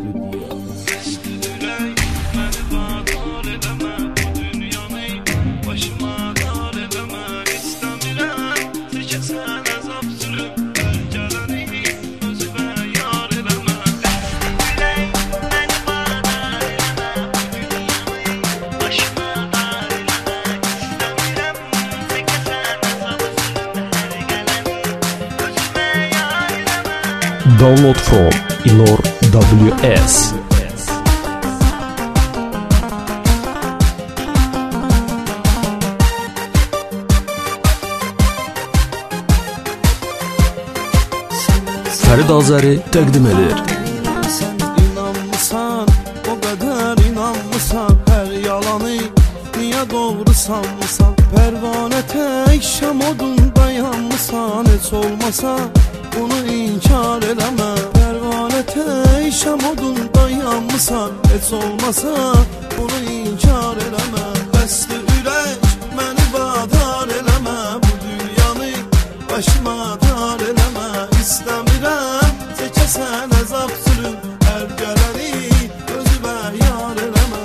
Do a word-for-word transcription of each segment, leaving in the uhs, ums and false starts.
Download from Ilor W S. Fərid Azəri təqdim edir. Sən inanmısan, o qədər inanmısan, hər yalanı niyə doğru sanmısan? Pərvanə tək şam odunda yanmısan, heç olmasa bunu inkar eləmə. Pərvanə tək şam odunda yanmısan, heç olmasa bunu inkar eləmə. Bəsdir ürək, məni vadar eləmə, bu dünyanı başıma dar eləmə. İstəmirəm, çəkəsən əzab sürüm, hər gələni özümə yar eləmə.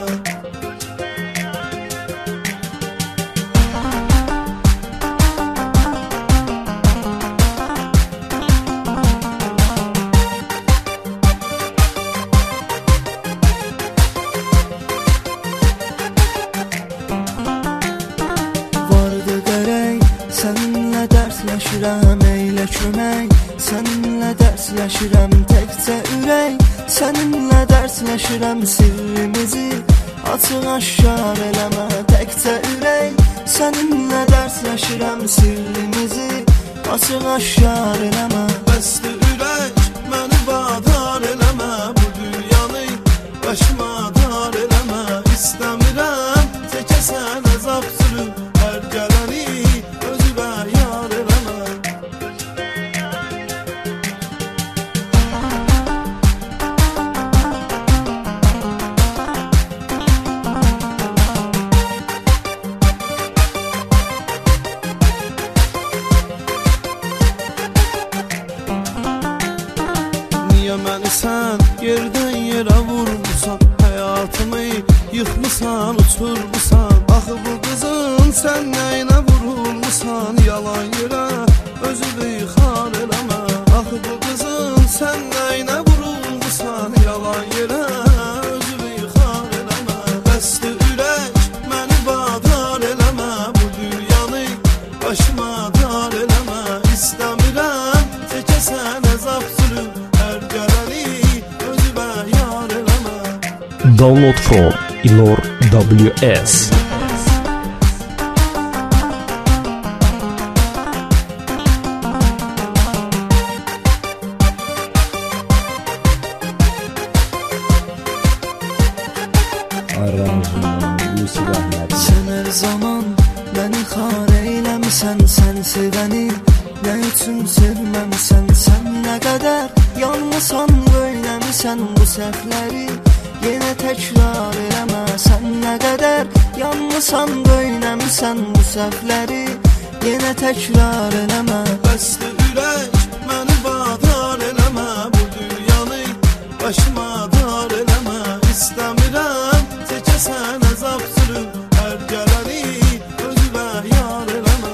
Vardı qərək, səninlə dərsləşirəm, eylə kömək. Səninlə dərsləşirəm, təkcə ürək. Səninlə dərsləşirəm, sirrimizi açıq aşkar eləmə. Təkcə ürək, səninlə dərsləşirəm, sirrimizi açıq aşkar eləmə. Bəsdir ürək, məni vadar eləmə, bu dünyanı başıma dar eləmə. İstəmirəm, çəkəsən əzab sürüm, hər gələni özümə yar eləmə. Məni sən yerdən yerə vurmusan, həyatımı yıxmısan, uçurmusan. Axı bu qızın sən nəyinə vurulmusan, yalan yerə özünü xar eləmə. Axı bu qızın sən nəyinə vurulmusan, yalan yerə özünü xar eləmə. Bəsdir ürək, məni vadar eləmə, bu dünyanı başıma dar eləmə. İstəmirəm, çəkəsən əzab sürüm, hər gələni özümə yar eləmə. Download from Ilor W S. Sən hər zaman məni xar eyləmisən, sən sevəni nə üçün sevməmisən? Sən nə qədər yanmısan, böyləmisən bu səhvləri yenə təkrar eləmə. Sən nə qədər yanmısan, böyləmisən bu səhvləri yenə təkrar eləmə. Bəsdir ürək, məni vadar eləmə, bu dünyanı başıma dar eləmə. İstəmirəm, çəkəsən əzab sürüm, hər gələni özümə yar eləmə.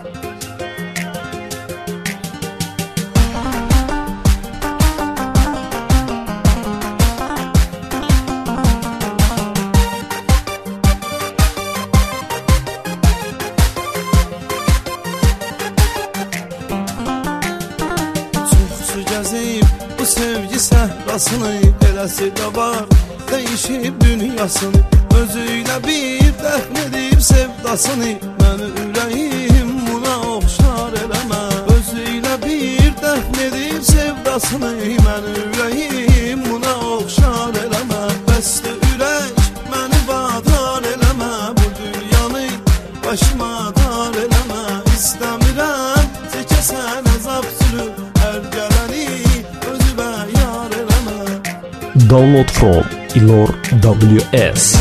Gəzib bu sevgi səhrasını, eləsi də var dəyişib dünyasını. Özüylə bir dəfn edib sevdasını, məni ürəyim buna oxşar eləmə. Özüylə bir dəfn edib sevdasını, məni ürəyim buna oxşar eləmə. Bəsdir ürək, məni vadar eləmə, bu dünyanı başıma dar eləmə. İstəmirəm, çəkəsən əzab sürüm, hər gələni özümə yar eləmə. Download from Ilor W S.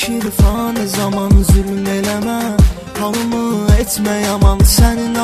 keçir fani zaman, zülm eləmə, halımı etmə yaman. Sənin